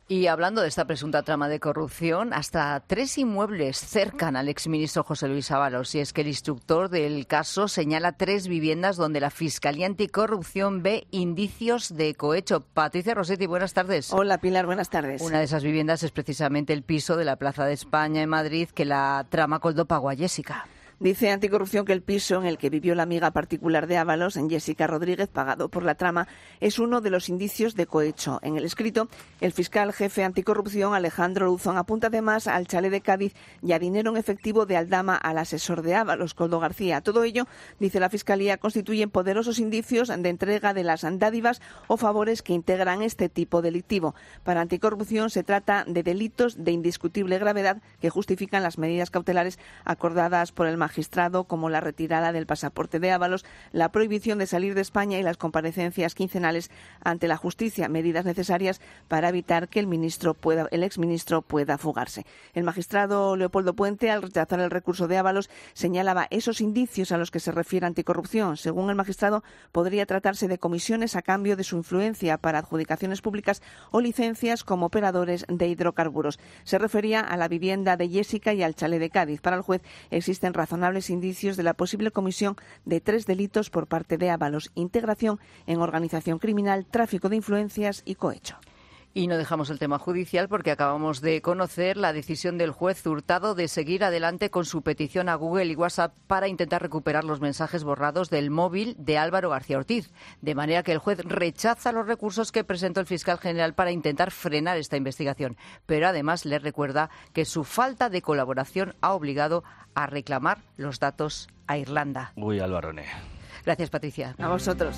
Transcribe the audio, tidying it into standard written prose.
Y hablando de esta presunta trama de corrupción, hasta 3 inmuebles cercan al exministro José Luis Ábalos. Y es que el instructor del caso señala 3 viviendas donde la Fiscalía Anticorrupción ve indicios de cohecho. Patricia Rossetti, buenas tardes. Hola, Pilar, buenas tardes. Una de esas viviendas es precisamente el piso de la Plaza de España en Madrid que la trama Coldo pagó a Jessica. Dice Anticorrupción que el piso en el que vivió la amiga particular de Ábalos, en Jessica Rodríguez, pagado por la trama, es uno de los indicios de cohecho. En el escrito, el fiscal jefe anticorrupción, Alejandro Luzón, apunta además al chalet de Cádiz y a dinero en efectivo de Aldama al asesor de Ábalos, Coldo García. Todo ello, dice la Fiscalía, constituyen poderosos indicios de entrega de las dádivas o favores que integran este tipo delictivo. Para Anticorrupción se trata de delitos de indiscutible gravedad que justifican las medidas cautelares acordadas por el magistrado, como la retirada del pasaporte de Ábalos, la prohibición de salir de España y las comparecencias quincenales ante la justicia, medidas necesarias para evitar que el exministro pueda fugarse. El magistrado Leopoldo Puente, al rechazar el recurso de Ábalos, señalaba esos indicios a los que se refiere Anticorrupción. Según el magistrado, podría tratarse de comisiones a cambio de su influencia para adjudicaciones públicas o licencias como operadores de hidrocarburos. Se refería a la vivienda de Jessica y al chalet de Cádiz. Para el juez existen razonables indicios de la posible comisión de 3 delitos por parte de Ábalos: integración en organización criminal, tráfico de influencias y cohecho. Y no dejamos el tema judicial porque acabamos de conocer la decisión del juez Hurtado de seguir adelante con su petición a Google y WhatsApp para intentar recuperar los mensajes borrados del móvil de Álvaro García Ortiz. De manera que el juez rechaza los recursos que presentó el fiscal general para intentar frenar esta investigación. Pero además le recuerda que su falta de colaboración ha obligado a reclamar los datos a Irlanda. Uy, Álvaro. Gracias, Patricia. A vosotros.